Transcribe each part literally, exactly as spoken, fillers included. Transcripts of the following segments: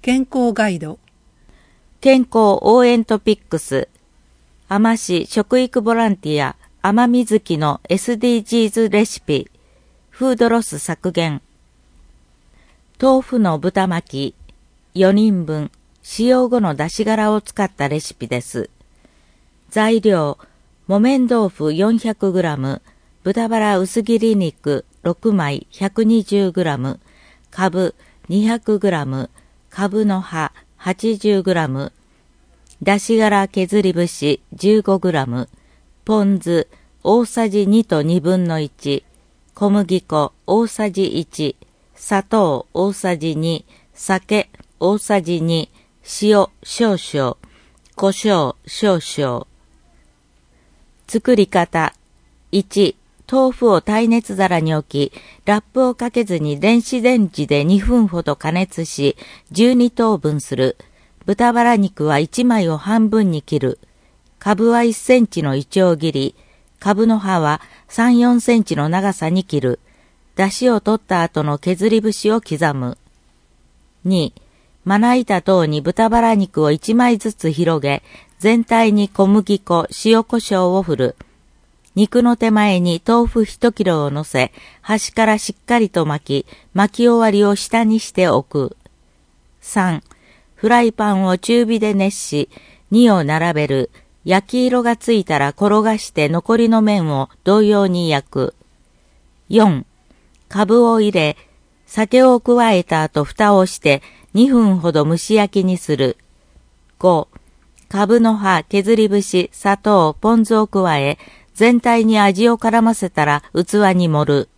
健康ガイド、 健康応援トピックス、海士市食育ボランティア、海みずきの エスディージーズ レシピ、フードロス削減、豆腐の豚巻きよにんぶん、使用後の出し殻を使ったレシピです。材料、木綿豆腐 よんひゃくグラム、豚バラ薄切り肉ろくまい ひゃくにじゅうグラム、かぶ にひゃくグラム、かぶの葉 はちじゅうグラム、出し殻削り節 じゅうごグラム、ポン酢大さじにとにぶんのいち、小麦粉大さじいち、砂糖大さじに、酒大さじに、塩少々、胡椒少々。作り方。いち、豆腐を耐熱皿に置き、ラップをかけずに電子レンジでにふんほど加熱し、じゅうにとうぶんする。豚バラ肉はいちまいを半分に切る。かぶはいっセンチのいちょう切り。かぶの葉はさん、よんセンチの長さに切る。出汁を取った後の削り節を刻む。に、まな板等に豚バラ肉をいちまいずつ広げ、全体に小麦粉、塩コショウを振る。肉の手前に豆腐いちキロを乗せ、端からしっかりと巻き、巻き終わりを下にしておく。さん、フライパンを中火で熱し、にを並べる。焼き色がついたら転がして残りの面を同様に焼く。よん、かぶを入れ、酒を加えた後蓋をしてにふんほど蒸し焼きにする。ご、かぶの葉、削り節、砂糖、ポン酢を加え、全体に味を絡ませたら器に盛る。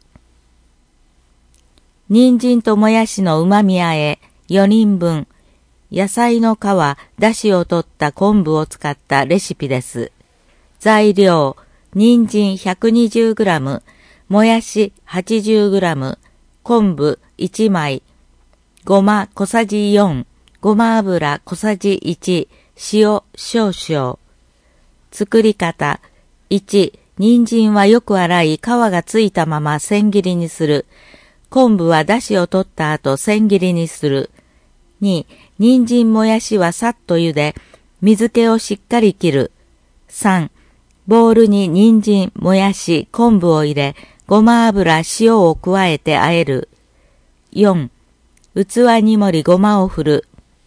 人参ともやしの旨味あえよにんぶん。野菜の皮、だしを取った昆布を使ったレシピです。材料、人参 ひゃくにじゅうグラム、もやし はちじゅうグラム、昆布いちまい、ごま小さじよん、ごま油小さじいち、塩少々。作り方。いち、人参はよく洗い皮がついたまま千切りにする。昆布はだしを取った後千切りにする。に、人参もやしはさっと茹で、水気をしっかり切る。さん、ボウルに人参、もやし、昆布を入れ、ごま油、塩を加えて和える。よん、器に盛りごまを振る。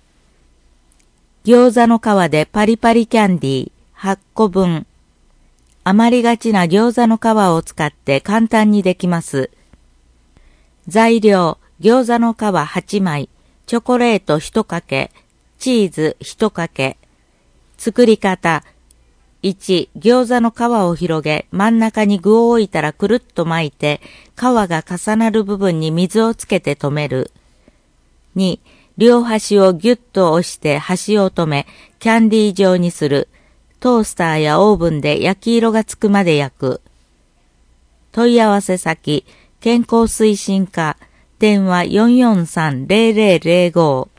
餃子の皮でパリパリキャンディーはっこぶん。余りがちな餃子の皮を使って簡単にできます。材料、餃子の皮はちまい、チョコレートいちかけ、チーズいちかけ。作り方。いち、餃子の皮を広げ、真ん中に具を置いたらくるっと巻いて、皮が重なる部分に水をつけて留める。に、両端をぎゅっと押して端を留め、キャンディー状にする。トースターやオーブンで焼き色がつくまで焼く。問い合わせ先、健康推進課、電話 よんよんさんゼロゼロゼロご。